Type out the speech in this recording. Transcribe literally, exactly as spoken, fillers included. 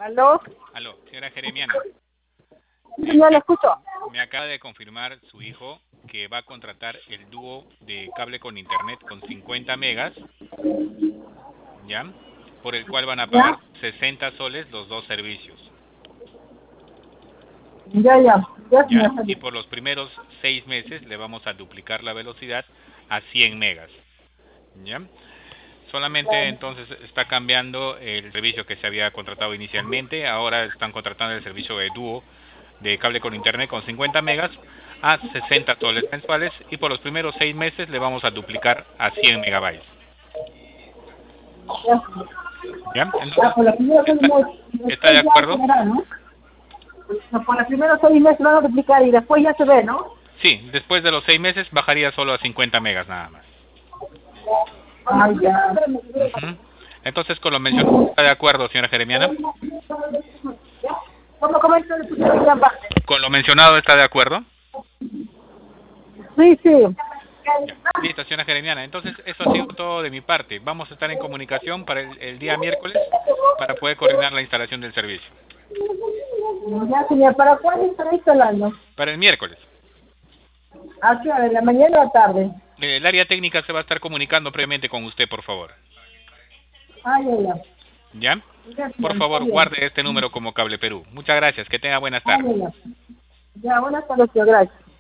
¿Aló? Aló, señora Jeremiana. Sí, yo le escucho. Me acaba de confirmar su hijo que va a contratar el dúo de cable con internet con cincuenta megas, ¿ya? Por el cual van a pagar ¿Ya? sesenta soles los dos servicios, Ya, ya. Ya, ¿ya? señor. Y por los primeros seis meses le vamos a duplicar la velocidad a cien megas, ¿ya? Solamente entonces está cambiando el servicio que se había contratado inicialmente. Ahora están contratando el servicio de dúo de cable con internet con cincuenta megas a sesenta soles mensuales, y por los primeros seis meses le vamos a duplicar a cien megabytes. Ya, ¿Ya? ya, Entonces, por los primeros seis ¿está, meses. Y está de después ya se acuerdo? verá, ¿no? No, por los primeros seis meses van a duplicar y después ya se ve, ¿no? Sí, después de los seis meses bajaría solo a cincuenta megas nada más. Ah, ya. Ujú. Entonces, con lo mencionado, ¿está de acuerdo, señora Jeremiana? ¿Cómo comenzó de tu segunda parte? Con lo mencionado, ¿está de acuerdo? Sí, sí. Ya. Listo, señora Jeremiana. Entonces, eso ha sido todo de mi parte. Vamos a estar en comunicación para el, el día miércoles para poder coordinar la instalación del servicio. Ya, señor. ¿Para cuándo estará instalando? Para el miércoles. ¿A qué hora? ¿De la mañana o la tarde? El área técnica se va a estar comunicando previamente con usted, por favor. Ah, ya, ya. ¿Ya? Ya, Por señor. Está favor, bien. guarde este número como Cable Perú. Muchas gracias. Que tenga buenas Ah, tardes. ya, ya. Ya, buenas tardes, señor. Gracias.